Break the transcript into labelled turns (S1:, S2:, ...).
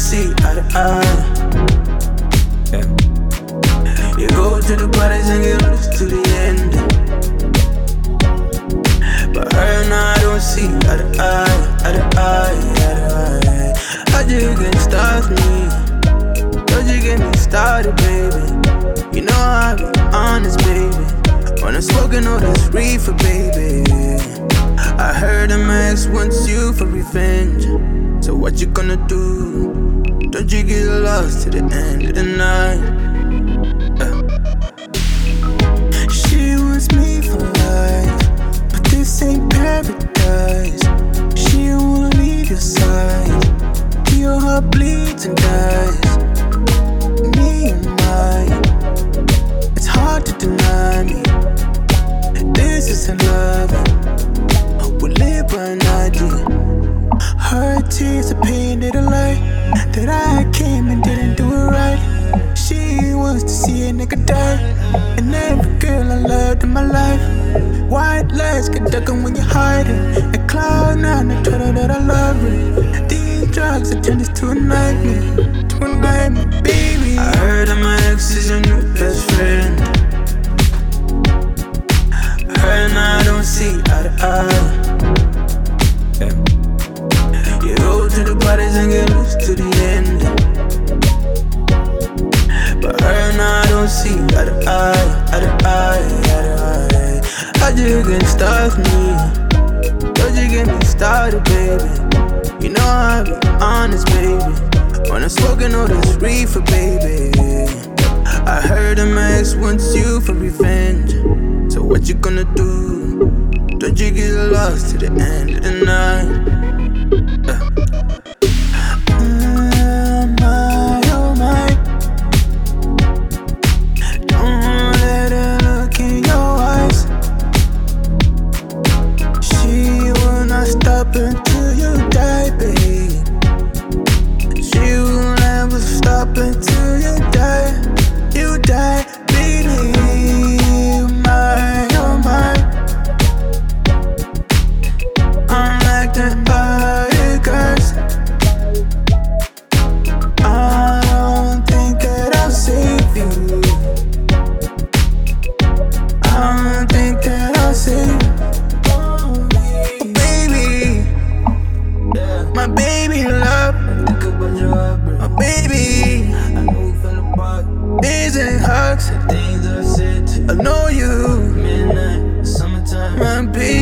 S1: see eye to eye. Yeah. You go to the parties and get loose to the end. But her and I don't see eye to eye, eye to eye, eye to eye. How'd you get started with me? How'd you get me started, baby? You know I be honest, baby. When I'm smoking all this reefer, baby. I heard a ex wants you for revenge. So what you gonna do? Don't you get lost to the end of the night? She wants me for life, but this ain't paradise. She don't wanna leave your side till your heart bleeds and dies. Me and mine, it's hard to deny me. This isn't loving, we live by night. Her tears are painted a lie that I came and didn't do it right. She wants to see a nigga die, and every girl I loved in my life. White lies get darker when you're hiding. At cloud nine, I told her that I love her. These drugs have turned this to a nightmare, baby. I heard that my ex is your new best friend. Her and I don't see eye to eye. Yeah. You go to the parties and get loose to the end. But her and I don't see eye to eye, eye to eye, eye to eye. How'd you get started with me? How'd you get me started, baby? You know I be honest, baby. When I'm smoking all this reefer, baby. I heard a ex wants you for revenge. So what you gonna do? Don't you get lost to the end of the night? My, oh my. Don't let her look in your eyes. She will not stop until you die, babe. She will never stop until you die. You die, baby. My, oh my. I'm like the other girls. I don't think that I'll save you. I don't think that I'll save you. Oh, baby, my baby love. My baby, I know we fell apart. These ain't hugs, things I said to you. I know you. Midnight, summertime. My baby.